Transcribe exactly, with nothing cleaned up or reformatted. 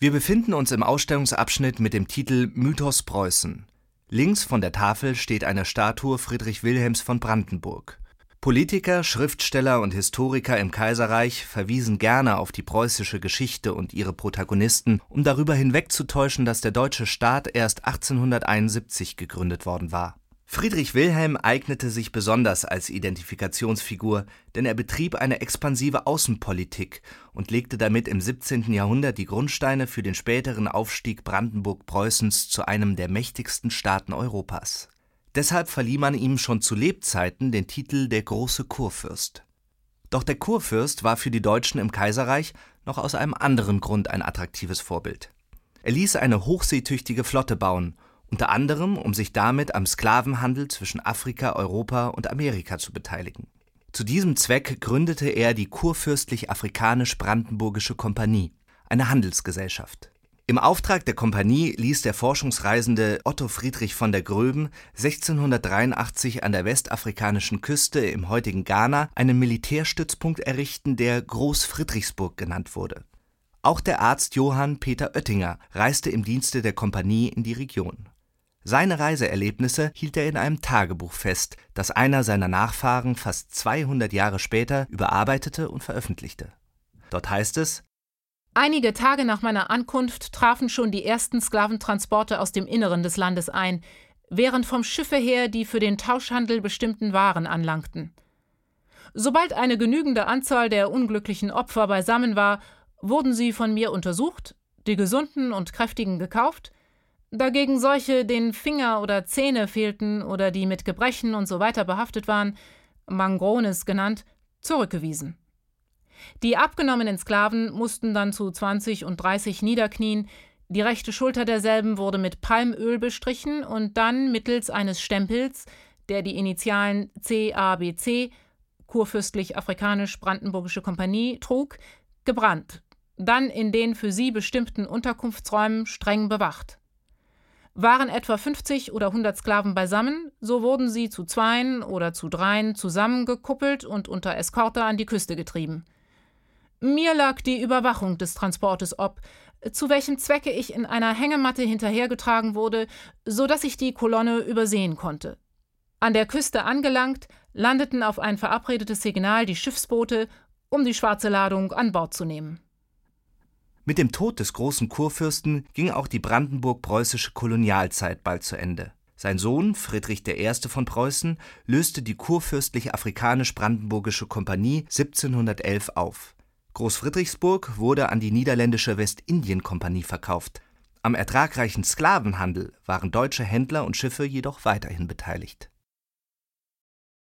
Wir befinden uns im Ausstellungsabschnitt mit dem Titel Mythos Preußen. Links von der Tafel steht eine Statue Friedrich Wilhelms von Brandenburg. Politiker, Schriftsteller und Historiker im Kaiserreich verwiesen gerne auf die preußische Geschichte und ihre Protagonisten, um darüber hinwegzutäuschen, dass der deutsche Staat erst achtzehnhunderteinundsiebzig gegründet worden war. Friedrich Wilhelm eignete sich besonders als Identifikationsfigur, denn er betrieb eine expansive Außenpolitik und legte damit im siebzehnten Jahrhundert die Grundsteine für den späteren Aufstieg Brandenburg-Preußens zu einem der mächtigsten Staaten Europas. Deshalb verlieh man ihm schon zu Lebzeiten den Titel der große Kurfürst. Doch der Kurfürst war für die Deutschen im Kaiserreich noch aus einem anderen Grund ein attraktives Vorbild. Er ließ eine hochseetüchtige Flotte bauen, unter anderem, um sich damit am Sklavenhandel zwischen Afrika, Europa und Amerika zu beteiligen. Zu diesem Zweck gründete er die Kurfürstlich-Afrikanisch-Brandenburgische Kompanie, eine Handelsgesellschaft. Im Auftrag der Kompanie ließ der Forschungsreisende Otto Friedrich von der Groeben sechzehnhundertdreiundachtzig an der westafrikanischen Küste im heutigen Ghana einen Militärstützpunkt errichten, der Groß-Friedrichsburg genannt wurde. Auch der Arzt Johann Peter Oettinger reiste im Dienste der Kompanie in die Region. Seine Reiseerlebnisse hielt er in einem Tagebuch fest, das einer seiner Nachfahren fast zweihundert Jahre später überarbeitete und veröffentlichte. Dort heißt es: Einige Tage nach meiner Ankunft trafen schon die ersten Sklaventransporte aus dem Inneren des Landes ein, während vom Schiffe her die für den Tauschhandel bestimmten Waren anlangten. Sobald eine genügende Anzahl der unglücklichen Opfer beisammen war, wurden sie von mir untersucht, die Gesunden und Kräftigen gekauft, dagegen solche, denen Finger oder Zähne fehlten oder die mit Gebrechen und so weiter behaftet waren, Mangrones genannt, zurückgewiesen. Die abgenommenen Sklaven mussten dann zu zwanzig und dreißig niederknien, die rechte Schulter derselben wurde mit Palmöl bestrichen und dann mittels eines Stempels, der die Initialen C A B C, Kurfürstlich-Afrikanisch-Brandenburgische Kompanie, trug, gebrannt, dann in den für sie bestimmten Unterkunftsräumen streng bewacht. Waren etwa fünfzig oder hundert Sklaven beisammen, so wurden sie zu zweien oder zu dreien zusammengekuppelt und unter Eskorte an die Küste getrieben. Mir lag die Überwachung des Transportes ob, zu welchem Zwecke ich in einer Hängematte hinterhergetragen wurde, so dass ich die Kolonne übersehen konnte. An der Küste angelangt, landeten auf ein verabredetes Signal die Schiffsboote, um die schwarze Ladung an Bord zu nehmen. Mit dem Tod des großen Kurfürsten ging auch die brandenburg-preußische Kolonialzeit bald zu Ende. Sein Sohn, Friedrich der Erste von Preußen, löste die Kurfürstlich-Afrikanisch-Brandenburgische Kompanie siebzehnhundertelf auf. Groß-Friedrichsburg wurde an die niederländische Westindien-Kompanie verkauft. Am ertragreichen Sklavenhandel waren deutsche Händler und Schiffe jedoch weiterhin beteiligt.